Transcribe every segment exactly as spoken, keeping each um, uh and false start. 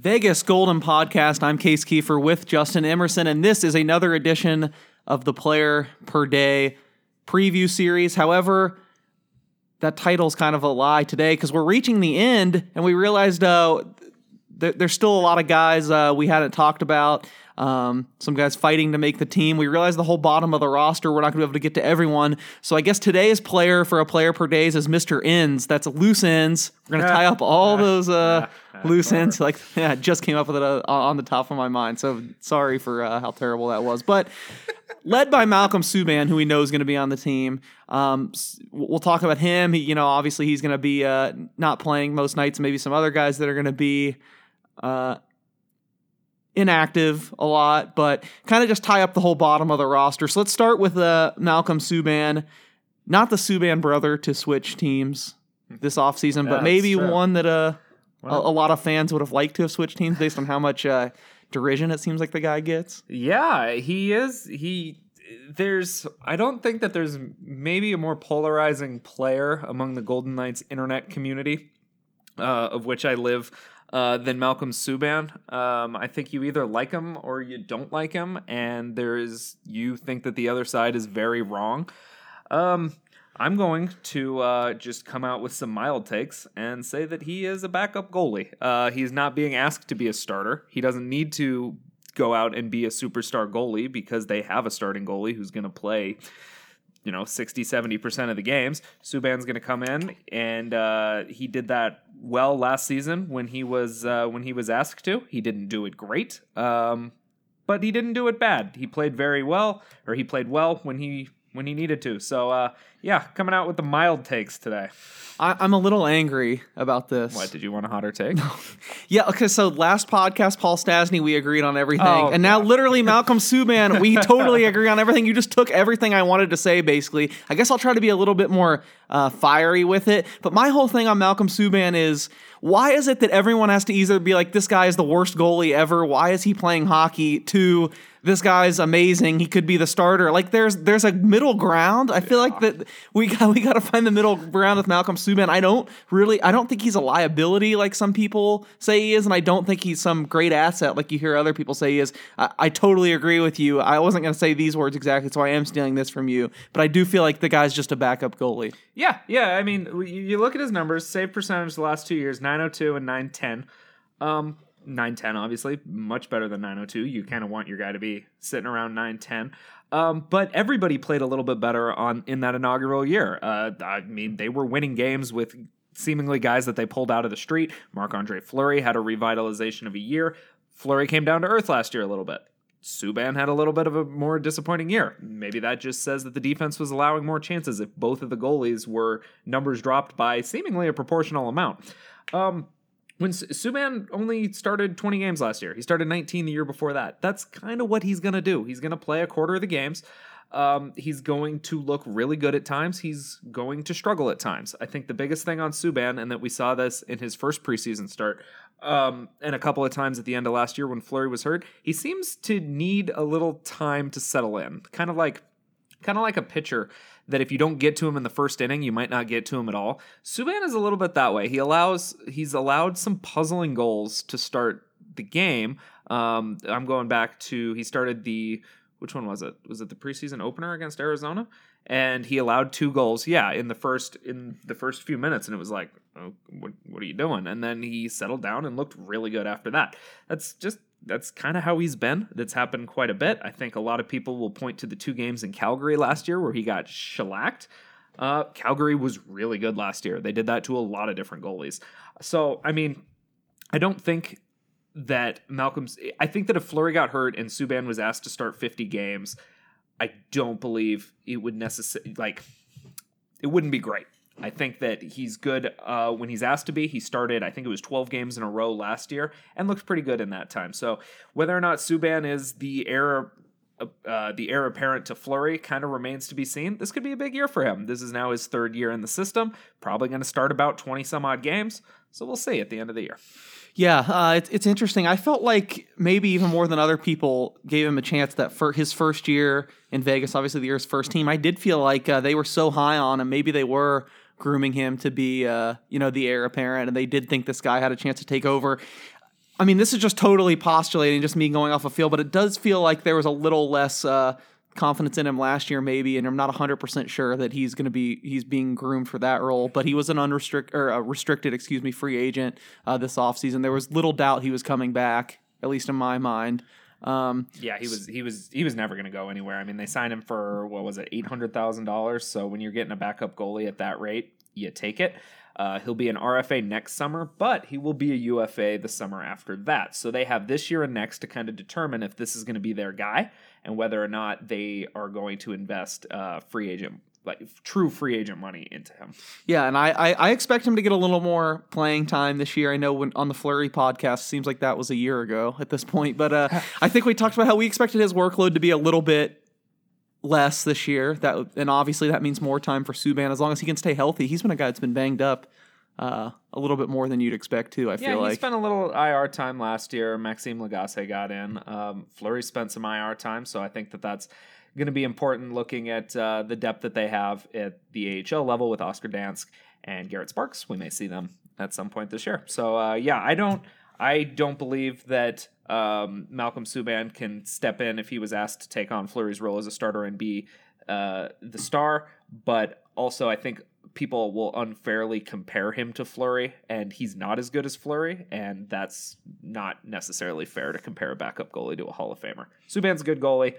Vegas Golden Podcast. I'm Case Kiefer with Justin Emerson, and this is another edition of the Player Per Day preview series. However, that title's kind of a lie today because we're reaching the end, and we realized uh, th- there's still a lot of guys uh, we hadn't talked about. Um, some guys fighting to make the team. We realized the whole bottom of the roster, we're not going to be able to get to everyone. So I guess today's player for a Player Per Days is Mister Ends. That's loose ends. We're going to tie up all those uh, loose ends. Like, yeah, I just came up with it uh, on the top of my mind. So sorry for uh, how terrible that was. But led by Malcolm Subban, who we know is going to be on the team. Um, we'll talk about him. He, you know, obviously he's going to be uh, not playing most nights. Maybe some other guys that are going to be uh, inactive a lot, but kind of just tie up the whole bottom of the roster. So let's start with uh, Malcolm Subban, not the Subban brother to switch teams this offseason, yeah, but maybe one that uh, a, a lot of fans would have liked to have switched teams based on how much uh, derision it seems like the guy gets. Yeah, he is. He there's. I don't think that there's maybe a more polarizing player among the Golden Knights internet community, uh, of which I live, Uh, than Malcolm Subban. Um, I think you either like him or you don't like him, and there's you think that the other side is very wrong. Um, I'm going to uh, just come out with some mild takes and say that he is a backup goalie. Uh, he's not being asked to be a starter. He doesn't need to go out and be a superstar goalie because they have a starting goalie who's going to play, you know, sixty, seventy percent of the games. Subban's going to come in, and uh, he did that well last season when he was uh, when he was asked to. He didn't do it great, um, but he didn't do it bad. He played very well, or he played well when he when he needed to. So, uh, yeah, coming out with the mild takes today. I, I'm a little angry about this. What, did you want a hotter take? Yeah, okay, so last podcast, Paul Stasny, we agreed on everything. Oh, and now God. literally Malcolm Subban, we totally agree on everything. You just took everything I wanted to say, basically. I guess I'll try to be a little bit more uh, fiery with it. But my whole thing on Malcolm Subban is, why is it that everyone has to either be like, this guy is the worst goalie ever, why is he playing hockey, to this guy's amazing, he could be the starter? Like, there's there's a middle ground. I feel yeah. like that we got we got to find the middle ground with Malcolm Subban. I don't really, I don't think he's a liability like some people say he is, and I don't think he's some great asset like you hear other people say he is. I, I totally agree with you. I wasn't going to say these words exactly, so I am stealing this from you. But I do feel like the guy's just a backup goalie. Yeah, yeah. I mean, you look at his numbers, save percentage the last two years, nine oh two and nine ten. Um, nine ten, obviously, much better than nine oh two. You kind of want your guy to be sitting around nine ten. Um, but everybody played a little bit better on in that inaugural year. Uh, I mean, they were winning games with seemingly guys that they pulled out of the street. Marc-Andre Fleury had a revitalization of a year. Fleury came down to earth last year a little bit. Subban had a little bit of a more disappointing year. Maybe that just says that the defense was allowing more chances if both of the goalies were numbers dropped by seemingly a proportional amount. Um, When Subban only started twenty games last year, he started nineteen the year before that. That's kind of what he's going to do. He's going to play a quarter of the games. Um, he's going to look really good at times. He's going to struggle at times. I think the biggest thing on Subban, and that we saw this in his first preseason start, um, and a couple of times at the end of last year when Fleury was hurt, he seems to need a little time to settle in. Kind of like, kind of like a pitcher that if you don't get to him in the first inning, you might not get to him at all. Subban is a little bit that way. He allows, he's allowed some puzzling goals to start the game. Um, I'm going back to, he started the, which one was it? Was it the preseason opener against Arizona? And he allowed two goals. Yeah, in the first in the first few minutes, and it was like, oh, what what are you doing? And then he settled down and looked really good after that. That's just that's kind of how he's been. That's happened quite a bit. I think a lot of people will point to the two games in Calgary last year where he got shellacked. Uh, Calgary was really good last year. They did that to a lot of different goalies. So, I mean, I don't think that Malcolm's... I think that if Fleury got hurt and Subban was asked to start fifty games, I don't believe it would necessarily... Like, it wouldn't be great. I think that he's good uh, when he's asked to be. He started, I think it was twelve games in a row last year and looked pretty good in that time. So whether or not Subban is the heir, uh, the heir apparent to Fleury kind of remains to be seen. This could be a big year for him. This is now his third year in the system. Probably going to start about twenty some odd games. So we'll see at the end of the year. Yeah, uh, it's it's interesting. I felt like maybe even more than other people gave him a chance that for his first year in Vegas, obviously the year's first team, I did feel like uh, they were so high on him. Maybe they were grooming him to be, uh, you know, the heir apparent, and they did think this guy had a chance to take over. I mean, this is just totally postulating, just me going off a feel, but it does feel like there was a little less uh, confidence in him last year, maybe, and I'm not one hundred percent sure that he's going to be he's being groomed for that role. But he was an unrestricted or a restricted, excuse me, free agent uh, this offseason. There was little doubt he was coming back, at least in my mind. Um, yeah, he was he was he was never going to go anywhere. I mean, they signed him for what was it, eight hundred thousand dollars. So when you're getting a backup goalie at that rate, you take it. Uh, he'll be an R F A next summer, but he will be a U F A the summer after that. So they have this year and next to kind of determine if this is going to be their guy and whether or not they are going to invest uh, free agent, like true free agent money into him. Yeah, and I, I, I expect him to get a little more playing time this year. I know when on the Fleury podcast, seems like that was a year ago at this point, but uh, I think we talked about how we expected his workload to be a little bit less this year. That and obviously that means more time for Subban as long as he can stay healthy. He's been a guy that's been banged up uh, a little bit more than you'd expect too. I yeah, feel like he spent a little I R time last year. Maxime Lagacé got in. Um, Fleury spent some I R time, so I think that that's going to be important. Looking at uh, the depth that they have at the A H L level with Oscar Dansk and Garrett Sparks, we may see them at some point this year. So uh, yeah, I don't I don't believe that. Um, Malcolm Subban can step in if he was asked to take on Fleury's role as a starter and be uh, the star, but also I think people will unfairly compare him to Fleury, and he's not as good as Fleury, and that's not necessarily fair to compare a backup goalie to a Hall of Famer. Subban's a good goalie,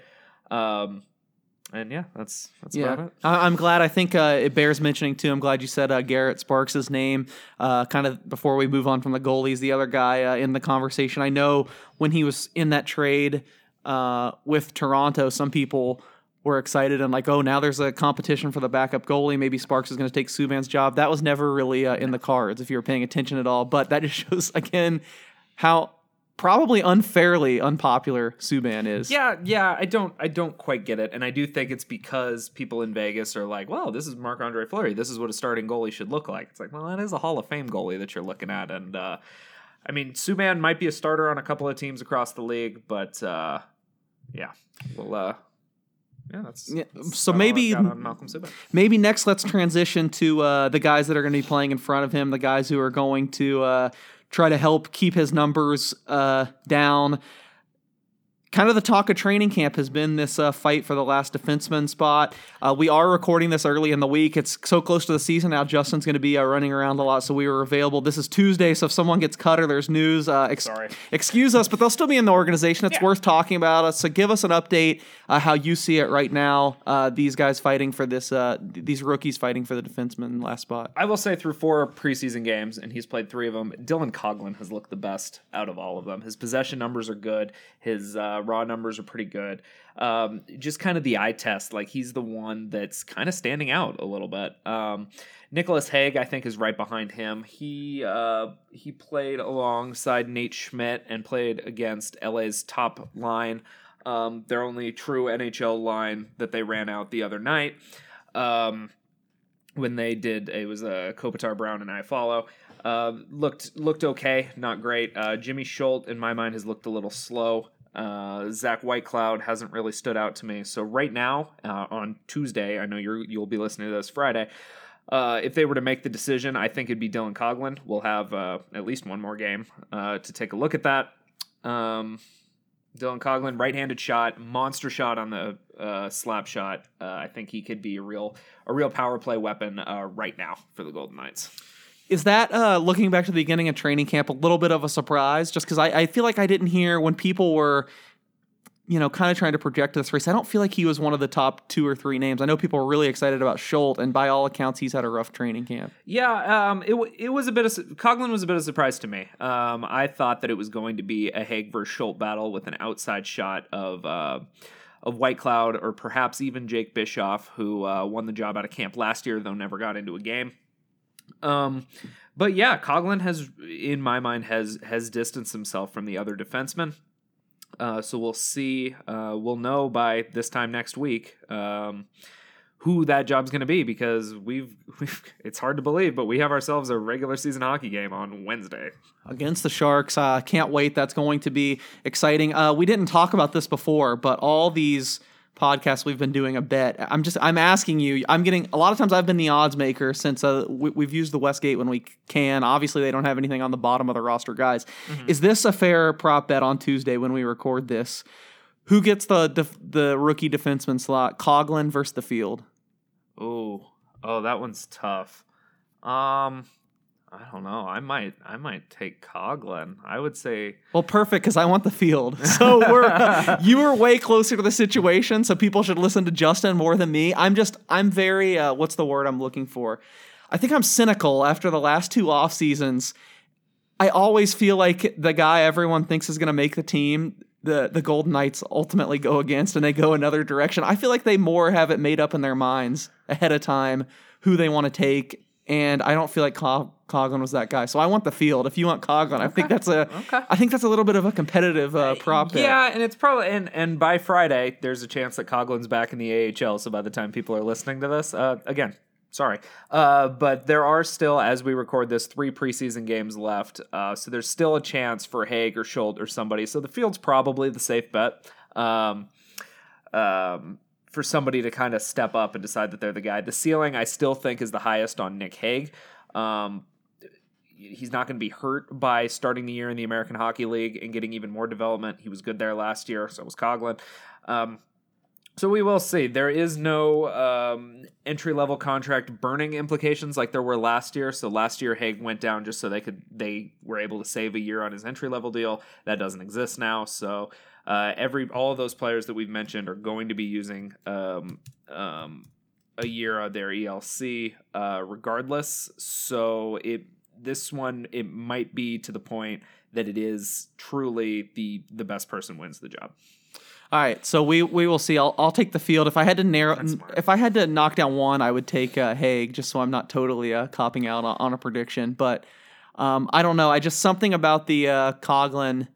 um, and yeah, that's that's yeah. about it. I- I'm glad. I think uh, it bears mentioning too. I'm glad you said uh, Garrett Sparks' name. Uh, kind of before we move on from the goalies, the other guy uh, in the conversation. I know when he was in that trade uh, with Toronto, some people were excited and like, oh, now there's a competition for the backup goalie. Maybe Sparks is going to take Subban's job. That was never really uh, in the cards if you were paying attention at all. But that just shows again how probably unfairly unpopular Subban is. Yeah, yeah, I don't I don't quite get it. And I do think it's because people in Vegas are like, well, this is Marc-Andre Fleury. This is what a starting goalie should look like. It's like, well, that is a Hall of Fame goalie that you're looking at. And uh, I mean, Subban might be a starter on a couple of teams across the league, but uh, yeah, well, uh, yeah, that's, Yeah, that's so all maybe- I've got on Malcolm Subban. Maybe next let's transition to uh, the guys that are going to be playing in front of him, the guys who are going to uh, try to help keep his numbers uh, down. Kind of the talk of training camp has been this uh, fight for the last defenseman spot. Uh, we are recording this early in the week. It's so close to the season now. Justin's going to be uh, running around a lot, so we were available. This is Tuesday, so if someone gets cut or there's news, uh, ex- Sorry. excuse us, but they'll still be in the organization. It's Yeah. worth talking about us. So give us an update uh, how you see it right now. Uh, these guys fighting for this, uh, th- these rookies fighting for the defenseman last spot. I will say through four preseason games, and he's played three of them, Dylan Coghlan has looked the best out of all of them. His possession numbers are good. His uh, raw numbers are pretty good. Um, just kind of the eye test, like he's the one that's kind of standing out a little bit. Um, Nicholas Hague, I think, is right behind him. He uh, he played alongside Nate Schmidt and played against L A's top line, um, their only true N H L line that they ran out the other night. Um, when they did, it was uh, Kopitar, Brown, and Iafallo. Uh, looked looked okay, not great. Uh, Jimmy Schultz, in my mind, has looked a little slow. Uh, Zach Whitecloud hasn't really stood out to me. So right now, uh, on Tuesday, I know you're, you'll be listening to this Friday. Uh, if they were to make the decision, I think it'd be Dylan Coghlan. We'll have uh, at least one more game uh, to take a look at that. Um, Dylan Coghlan, right-handed shot, monster shot on the uh, slap shot. Uh, I think he could be a real a real power play weapon uh, right now for the Golden Knights. Is that, uh, looking back to the beginning of training camp, a little bit of a surprise? Just because I, I feel like I didn't hear when people were, you know, kind of trying to project this race. I don't feel like he was one of the top two or three names. I know people were really excited about Schultz, and by all accounts, he's had a rough training camp. Yeah, um, it w- it was a bit of Coghlan was a bit of a surprise to me. Um, I thought that it was going to be a Hague versus Schultz battle with an outside shot of uh, of Whitecloud or perhaps even Jake Bischoff, who uh, won the job out of camp last year, though never got into a game. Um, but yeah, Coghlan has, in my mind, has has distanced himself from the other defensemen. Uh, so we'll see. Uh, we'll know by this time next week um, who that job's going to be, because we've, we've. It's hard to believe, but we have ourselves a regular season hockey game on Wednesday Against the Sharks. Uh, can't wait. That's going to be exciting. Uh, we didn't talk about this before, but all these podcasts we've been doing a bet. I'm just I'm asking you. I'm getting a lot of times I've been the odds maker since uh, we, we've used the Westgate when we can. Obviously, they don't have anything on the bottom of the roster, guys. Mm-hmm. Is this a fair prop bet on Tuesday when we record this? Who gets the def- the rookie defenseman slot? Coghlan versus the Field. Oh, oh, that one's tough. Um. I don't know. I might I might take Coghlan. I would say well, perfect because I want the Field. So we're you were way closer to the situation, so people should listen to Justin more than me. I'm just I'm very uh, what's the word I'm looking for? I think I'm cynical after the last two off seasons. I always feel like the guy everyone thinks is going to make the team, the the Golden Knights ultimately go against, and they go another direction. I feel like they more have it made up in their minds ahead of time who they want to take. And I don't feel like Cog- Coghlan was that guy, so I want the Field. If you want Coghlan, okay. I think that's a, okay. I think that's a little bit of a competitive uh, prop. Uh, yeah, and it's probably and, and by Friday, there's a chance that Coghlan's back in the A H L. So by the time people are listening to this, uh, again, sorry, uh, but there are still, as we record this, three preseason games left. Uh, so there's still a chance for Haig or Schultz or somebody. So the Field's probably the safe bet. Um, um, for somebody to kind of step up and decide that they're the guy. The ceiling, I still think, is the highest on Nick Hague. Um, he's not going to be hurt by starting the year in the American Hockey League and getting even more development. He was good there last year, so was Coghlan. Um, so we will see. There is no um, entry-level contract burning implications like there were last year. So last year, Hague went down just so they could they were able to save a year on his entry-level deal. That doesn't exist now, so... Uh, every all of those players that we've mentioned are going to be using um, um, a year of their E L C uh, regardless. So it this one it might be to the point that it is truly the the best person wins the job. All right, so we we will see. I'll I'll take the Field. If I had to narrow, if I had to knock down one, I would take uh, Hague, just so I'm not totally uh, copping out on, on a prediction. But um, I don't know. I just something about the uh, Coghlan.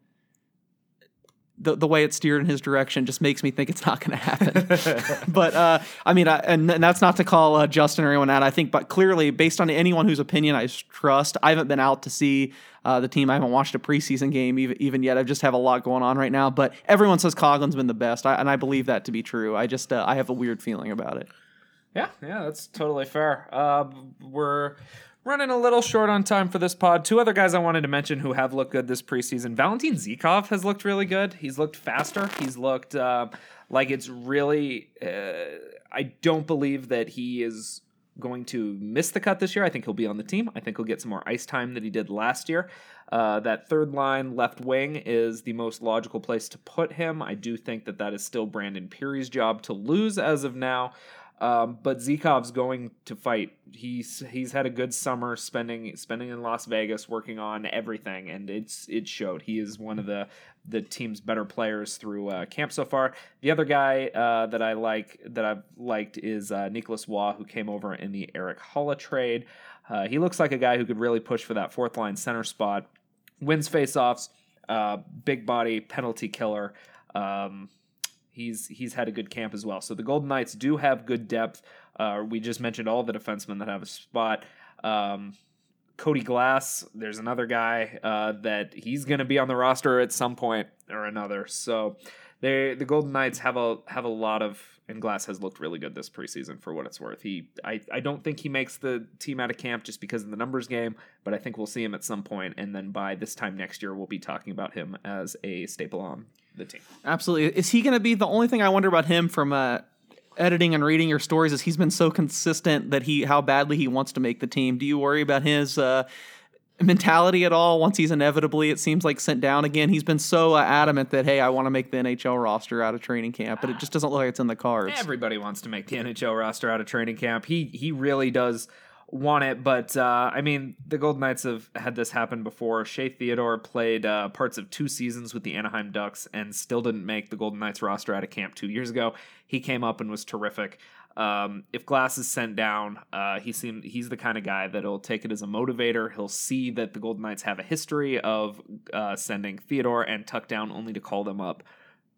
The, the way it's steered in his direction just makes me think it's not going to happen. But, uh, I mean, I, and, and that's not to call uh, Justin or anyone out, I think, but clearly, based on anyone whose opinion I trust, I haven't been out to see uh, the team. I haven't watched a preseason game even, even yet. I just have a lot going on right now. But everyone says Coughlin's been the best, I, and I believe that to be true. I just uh, I have a weird feeling about it. Yeah, yeah, that's totally fair. Uh, we're... running a little short on time for this pod. Two other guys I wanted to mention who have looked good this preseason. Valentin Zykov has looked really good. He's looked faster. He's looked uh, like it's really... Uh, I don't believe that he is going to miss the cut this year. I think he'll be on the team. I think he'll get some more ice time than he did last year. Uh, that third line left wing is the most logical place to put him. I do think that that is still Brandon Peary's job to lose as of now. Um, but Zykov's going to fight. He's he's had a good summer spending spending in Las Vegas working on everything, and it's it showed. He is one of the the team's better players through uh, camp so far. The other guy uh, that I like that I've liked is uh, Nicholas Waugh, who came over in the Eric Holla trade. Uh, he looks like a guy who could really push for that fourth line center spot. Wins faceoffs, uh, big body, penalty killer. Um, He's he's had a good camp as well. So the Golden Knights do have good depth. Uh, we just mentioned all the defensemen that have a spot. Um, Cody Glass, there's another guy uh, that he's going to be on the roster at some point or another. So they the Golden Knights have a have a lot of, and Glass has looked really good this preseason for what it's worth. He I, I don't think he makes the team out of camp just because of the numbers game, but I think we'll see him at some point, and then by this time next year we'll be talking about him as a staple on the team. Absolutely. Is he going to be the only thing I wonder about him from uh, editing and reading your stories is he's been so consistent that he how badly he wants to make the team. Do you worry about his uh, mentality at all once he's inevitably, it seems like, sent down again? He's been so uh, adamant that, hey, I want to make the N H L roster out of training camp, but it just doesn't look like it's in the cards. Everybody wants to make the N H L roster out of training camp. He he really does want it, but uh, I mean, the Golden Knights have had this happen before. Shea Theodore played uh, parts of two seasons with the Anaheim Ducks and still didn't make the Golden Knights roster out of camp two years ago. He came up and was terrific. Um, if Glass is sent down, uh, he seemed he's the kind of guy that'll take it as a motivator. He'll see that the Golden Knights have a history of uh, sending Theodore and Tuck down only to call them up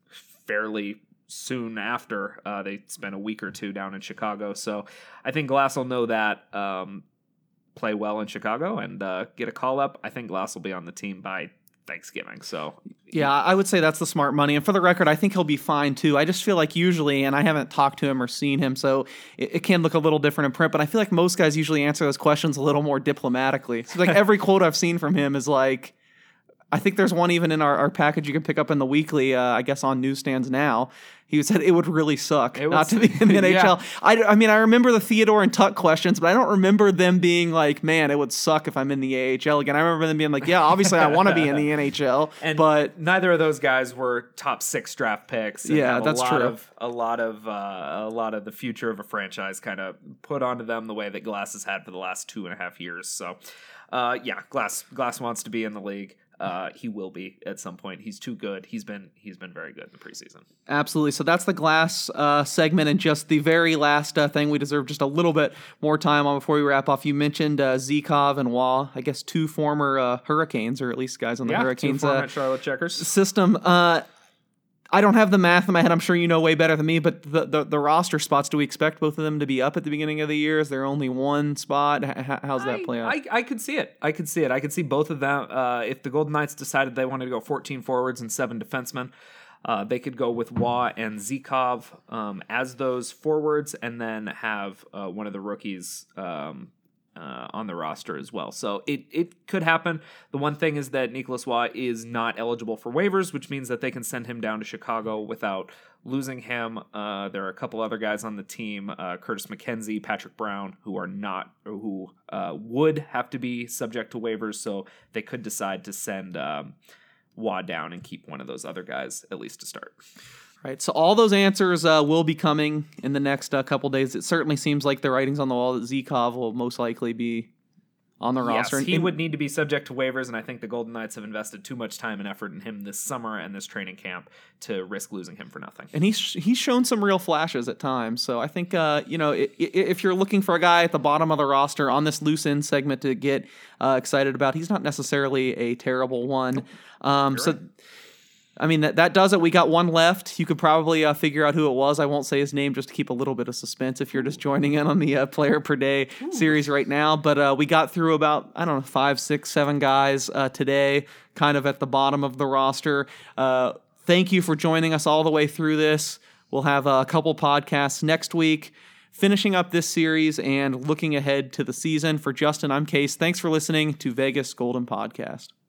fairly soon after. Uh, they spent a week or two down in Chicago. So I think Glass will know that, um, play well in Chicago and uh, get a call up. I think Glass will be on the team by Thanksgiving. So Yeah, I would say that's the smart money. And for the record, I think he'll be fine too. I just feel like usually, and I haven't talked to him or seen him, so it, it can look a little different in print, but I feel like most guys usually answer those questions a little more diplomatically. So like every quote I've seen from him is like, I think there's one even in our, our package you can pick up in the weekly, uh, I guess on newsstands now. He said it would really suck It not would to be in the N H L. yeah. I, I mean, I remember the Theodore and Tuck questions, but I don't remember them being like, man, it would suck if I'm in the A H L again. I remember them being like, yeah, obviously I want to be in the N H L, And but neither of those guys were top six draft picks. and Yeah, have that's a lot true. Of, a lot of uh, a lot of the future of a franchise kind of put onto them the way that Glass has had for the last two and a half years. So, uh, yeah, Glass Glass wants to be in the league. Uh, he will be at some point. He's too good. He's been he's been very good in the preseason. Absolutely. So that's the Glass uh, segment, and just the very last uh, thing we deserve just a little bit more time on before we wrap off. You mentioned uh, Zikov and Waugh, I guess two former uh, Hurricanes, or at least guys on the Yeah, Hurricanes two former uh, Charlotte Checkers. system. Uh, I don't have the math in my head. I'm sure you know way better than me, but the, the, the roster spots, do we expect both of them to be up at the beginning of the year? Is there only one spot? H- how's that I, play out? I, I could see it. I could see it. I could see both of them. Uh, if the Golden Knights decided they wanted to go fourteen forwards and seven defensemen, uh, they could go with Waugh and Zikov um, as those forwards, and then have uh, one of the rookies um, uh, on the roster as well. So it it could happen. The one thing is that Nicholas Waugh is not eligible for waivers, which means that they can send him down to Chicago without losing him. Uh, there are a couple other guys on the team, uh, Curtis McKenzie, Patrick Brown, who are not, or who uh, would have to be subject to waivers. So they could decide to send um, Waugh down and keep one of those other guys at least to start. Right. So all those answers uh, will be coming in the next uh, couple days. It certainly seems like the writing's on the wall that Zikov will most likely be on the roster. Yes, And- he and- would need to be subject to waivers, and I think the Golden Knights have invested too much time and effort in him this summer and this training camp to risk losing him for nothing. And he's he's shown some real flashes at times. So I think, uh, you know, i- i- if you're looking for a guy at the bottom of the roster on this loose end segment to get uh, excited about, he's not necessarily a terrible one. Um, so, I mean, that, that does it. We got one left. You could probably uh, figure out who it was. I won't say his name just to keep a little bit of suspense if you're just joining in on the uh, player per day series right now. But uh, we got through about, I don't know, five, six, seven guys uh, today, kind of at the bottom of the roster. Uh, thank you for joining us all the way through this. We'll have a couple podcasts next week, finishing up this series and looking ahead to the season. For Justin, I'm Case. Thanks for listening to Vegas Golden Podcast.